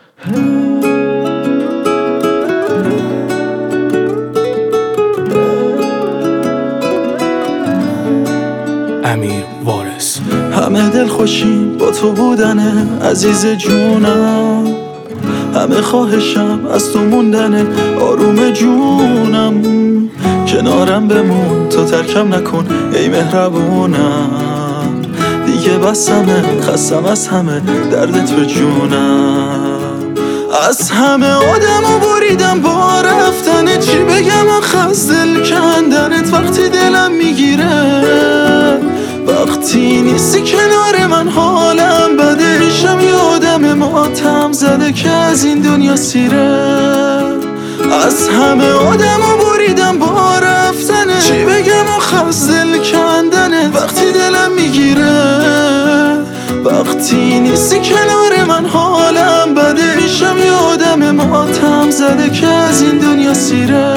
امیر وارث. همه دل خوشیم با تو بودنه عزیز جونم، همه خواهشم از تو موندنه آروم جونم. کنارم بمون تو ترکم نکن ای مهربونم، دیگه بسمه خستم از همه دردت به جونم. از همه آدمو بریدم با رفتنه، چی بگم آخه از دل کندنت. وقتی دلم میگیره وقتی نیستی کنار من حالم بده، شم یادم ماتم زده که از این دنیا سیره. از همه آدمو بریدم با رفتنه، چی بگم آخه از دل کندنه. وقتی دلم میگیره وقتی نیستی کنار من حالم بده، شم یادم ماتم زده که از این دنیا سیره.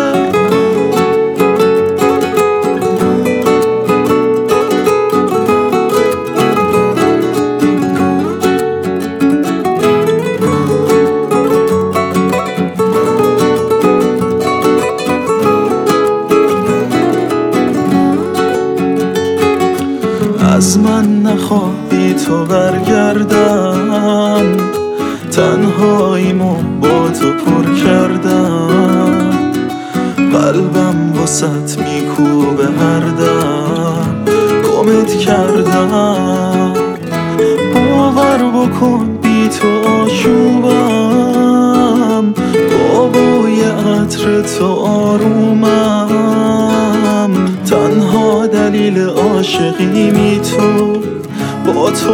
از من نخواهی تو برگردم، تنهاییمو با تو پر کردم. قلبم واسط میکوبه هر دم، گمت کردم. باور بکن بی تو آشوبم، با بوی عطر تو آرومم. تنها دلیل عاشقیمی تو، با تو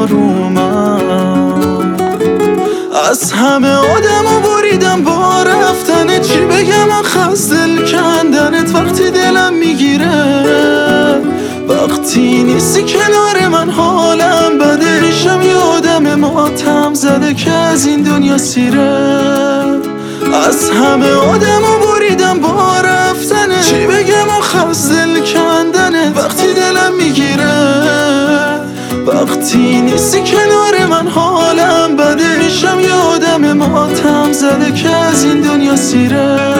آرومم. از همه آدمو بریدم با رفتنه، چی بگم آخه از دل کندنت. وقتی دلم میگیره وقتی نیستی کنار من حالم بده، شم یادم ماتم زده که از این دنیا سیره. از همه آدمو بریدم با رفتنه، چی بگم آخه از دل کندنه. وقتی دلم میگیره وقتی نیستی کنار من حالم بده، شم یادم ماتم زده که از این دنیا سیره.